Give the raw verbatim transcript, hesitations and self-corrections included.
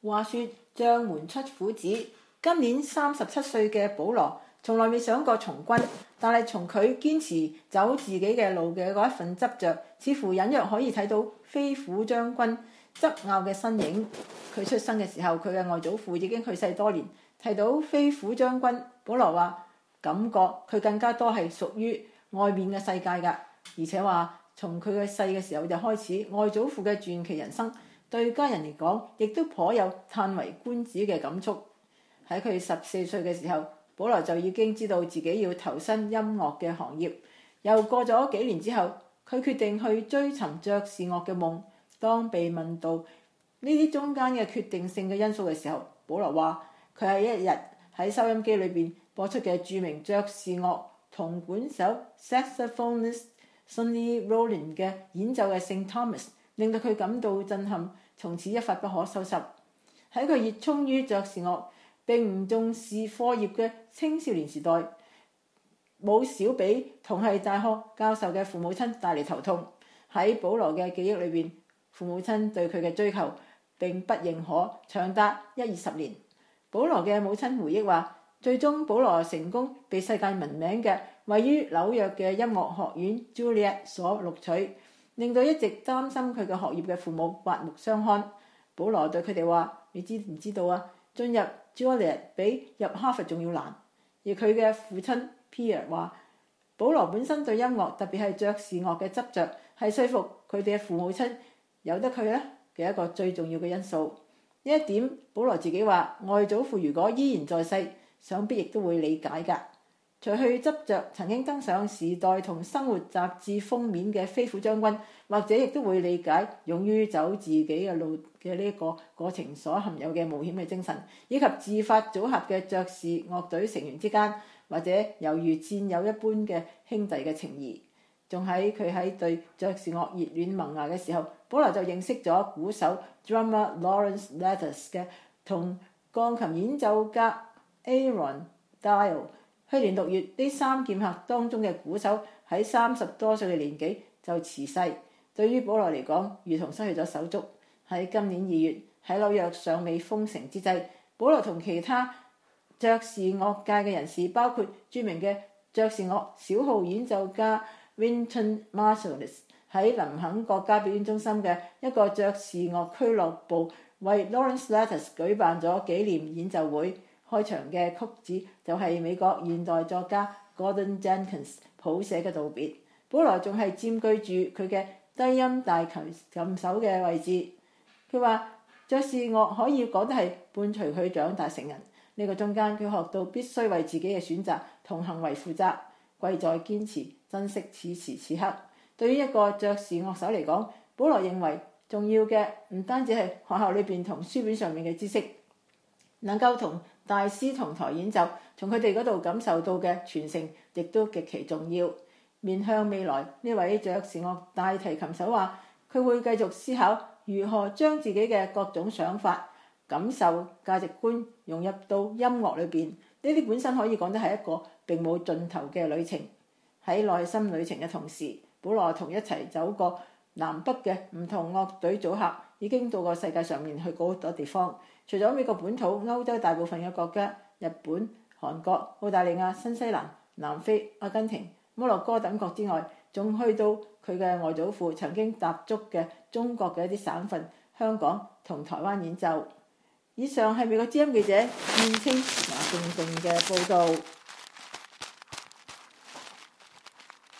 話說將門出虎子，今年三十七歲嘅保羅，從來未想過從軍，但係從佢堅持走自己嘅路嘅嗰一份執着，似乎隱約可以睇到飛虎將軍執拗嘅身影。佢出生嘅時候，佢嘅外祖父已經去世多年。提到飛虎將軍，保羅話感覺佢更加多係屬於外面嘅世界㗎，而且話從佢嘅細嘅時候就開始，外祖父嘅傳奇人生對家人嚟講，亦都頗有嘆為觀止嘅感觸。喺佢十四歲嘅時候，保羅就已經知道自己要投身音樂嘅行業。又過咗幾年之後，佢決定去追尋爵士樂嘅夢。當被問到呢啲中間嘅決定性嘅因素嘅時候，保羅話佢喺一日喺收音機裏邊播出嘅著名爵士樂銅管手 saxophonist Sonny Rollins 嘅演奏嘅聖 Thomas， 令到佢感到震撼，從此一發不可收拾。喺佢熱衷於爵士樂並唔重視課業嘅青少年時代，冇少俾同係大學教授嘅父母親帶嚟頭痛。喺保羅嘅記憶裏邊，父母親對佢嘅追求並不認可，長達一二十年。保羅嘅母親回憶話，最終保羅成功被世界聞名嘅位於紐約嘅音樂學院 Juilliard 所錄取，令到一直擔心佢嘅學業嘅父母刮目相看。保羅對佢哋話：你知唔知道啊？進入 Juilliard 比入哈佛仲要難。而佢嘅父親 Pierre 話，保羅本身對音樂，特別係爵士樂嘅執着，係說服佢哋嘅父母親由得佢咧嘅一個最重要嘅因素。呢一點，保羅自己話，外祖父如果依然在世，想必亦都會理解㗎。除去執着曾經登上《時代》同《生活》雜誌封面嘅飛虎將軍，或者亦都會理解勇於走自己嘅路嘅呢一個過程所含有嘅冒險嘅精神，以及自發組合嘅爵士樂隊成員之間，或者猶如戰友一般嘅兄弟嘅情誼。仲喺佢喺對爵士樂熱戀萌芽嘅時候，保羅就認識咗鼓手 drummer Lawrence Letters 嘅同鋼琴演奏家 Aaron Dial。去年六月，呢三劍客當中嘅鼓手喺三十多歲嘅年紀就辭世，對於保羅嚟講，如同失去咗手足。喺今年二月，喺紐約尚未封城之際，保羅同其他爵士樂界嘅人士，包括著名嘅爵士樂小號演奏家 Wynton Marsalis， 喺林肯國家表演中心嘅一個爵士樂俱樂部為 Lawrence Letters 舉辦咗紀念演奏會。開場嘅曲子就係美國現代作家 Gordon Jenkins 譜寫嘅道別。保羅仲係佔據住佢嘅低音大琴琴手嘅位置。佢話爵士樂可以講得係伴隨佢長大成人。呢、這個中間佢學到必須為自己嘅選擇同行為負責，貴在堅持珍惜此時此刻。對於一個爵士樂手嚟講，保羅認為重要嘅唔單止係學校裏邊同書本上面嘅知識，能夠同大師同台演奏，從佢哋嗰度感受到嘅傳承，亦都極其重要。面向未來，呢位爵士樂大提琴手話，佢會繼續思考如何將自己嘅各種想法、感受、價值觀融入到音樂裏邊。呢啲本身可以講得係一個並冇盡頭嘅旅程。喺內心旅程嘅同時，保羅同一齊走過南北嘅唔同樂隊組合，已經到過世界上面去過好多地方。除咗美國本土、歐洲大部分嘅國家，日本、韓國、澳大利亞、新西蘭、南非、阿根廷、摩洛哥等國之外，仲去到佢嘅外祖父曾經踏足嘅中國嘅一啲省份、香港同台灣演奏。以上係美國之音記者燕青華盛頓嘅報導。